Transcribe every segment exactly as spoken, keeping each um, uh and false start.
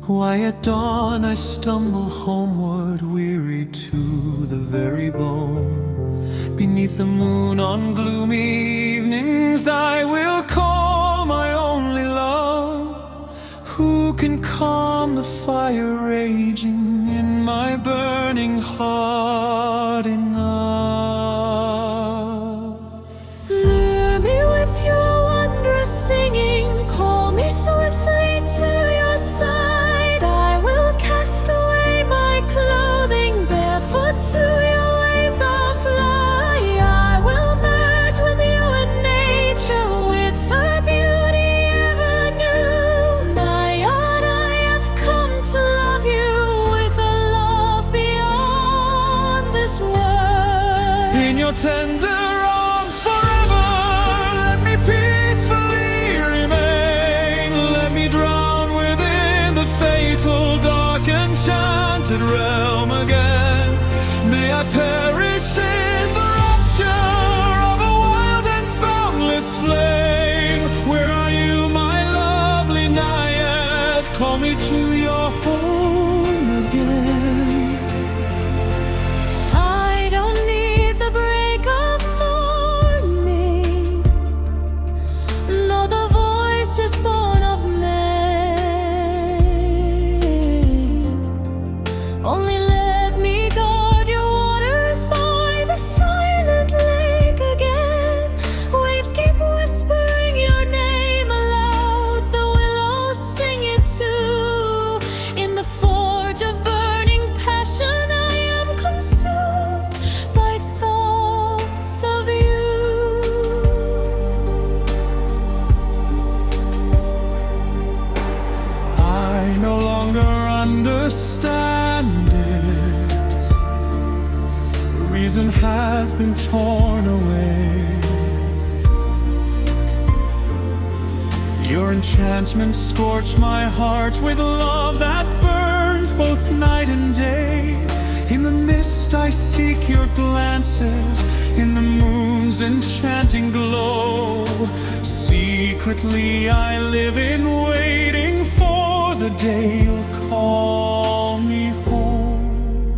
Why at dawn I stumble homeward, weary to the very bone. Beneath the moon on gloomy evenings I will call my only love. Who can calm the fire raging in my burning heart enough? Lure me with your wondrous singing, call me swiftly to your side. I will cast away my clothing, barefoot to your waves I'll fly. I will merge with you in nature, with her beauty ever new. Naiad, I have come to love you with a love beyond this world. In your tender arms forever, let me peacefully remain. Let me drown within the fatal, dark, enchanted realm again. May I perish in the rapture of a wild and boundless flame. Where are you, my lovely Naiad? Call me to your home again. I don't need the break of morning, nor the voice is born of man. Only let me guard your waters by the silent lake again. Waves keep whispering your name aloud, the willows sing it too. In the forge of burning passion I am consumed by thoughts of you. I no longer understand it. Reason has been torn away. Your enchantment scorched my heart with love that burns both night and day. In the mist I seek your glances, in the moon's enchanting glow. Secretly I live in waiting for the day you'll call me home.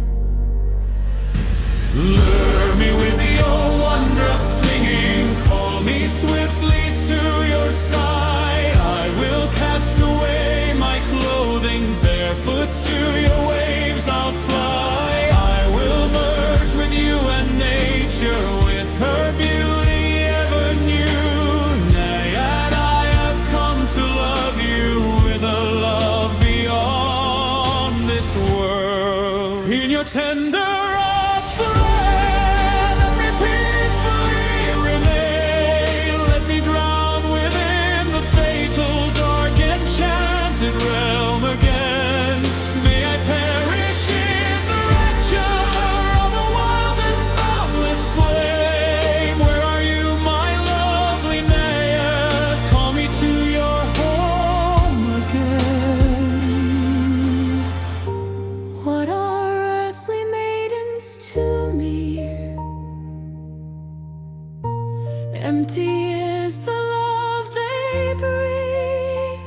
Lure me with your wondrous singing, call me swiftly to your side. I will cast away my clothing, barefoot to your waves I'll fly. I will merge with you and nature, with her beauty ever new. Naiad, I have come to love you with a love beyond this world. In your tender arms forever, let me peacefully remain. Let me drown within the fatal, dark, enchanted realm again. May I perish in the rapture of a wild and boundless flame. Where are you, my lovely Naiad? Call me to your home again. What are earthly maidens to me? Empty is the love they bring.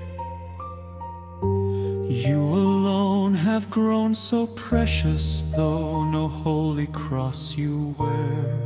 You alone have grown so precious, though no holy cross you wear.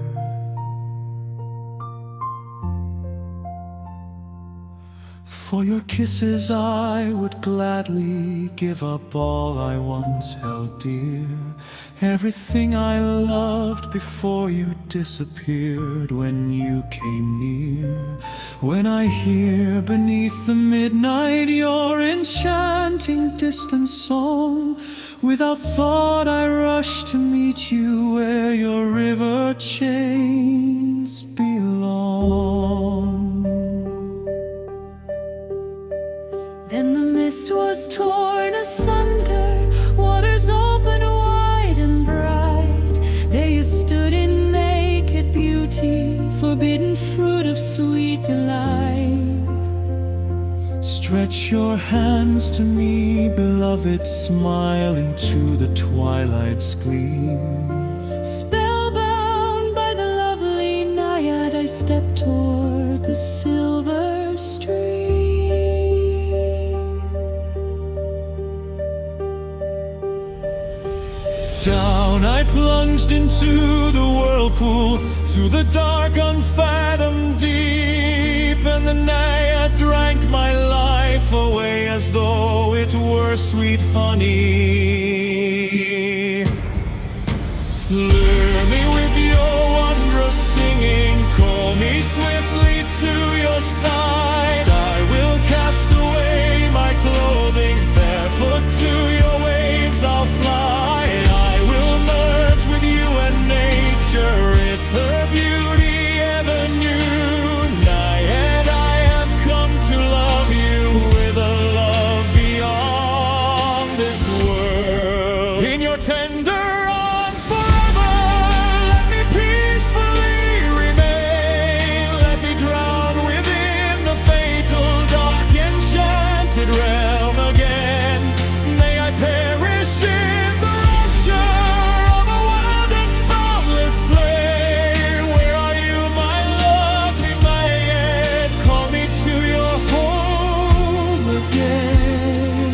For your kisses I would gladly give up all I once held dear. Everything I loved before you disappeared when you came near. When I hear beneath the midnight your enchanting distant song, without thought I rush to meet you where your river chains belong. Then the mist was torn asunder, waters open wide and bright. There you stood in naked beauty, forbidden fruit of sweet delight. Stretch your hands to me, beloved, smile into the twilight's gleam. Spellbound by the lovely Naiad, I step toward the silver stream. plunged into the whirlpool, to the dark unfathomed deep, and the Naiad drank my life away as though it were sweet honey. Lure me with your wondrous singing, call me swiftly to your side. I will cast away my clothing, barefoot to your waves I'll fly. I will merge with you and nature, if her beauty ever knew. Naiad, I have come to love you with a love beyond this world. In your tender arms forever, let me peacefully remain. Let me drown within the fatal, dark, enchanted realm again. May I perish in the rapture of a wild and boundless flame. Where are you, my lovely Naiad? Call me to your home again.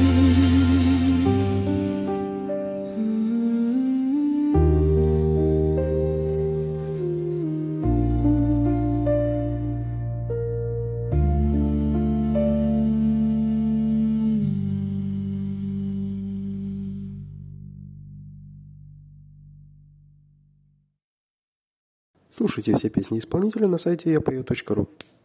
Слушайте все песни исполнителя на сайте я пою точка ру.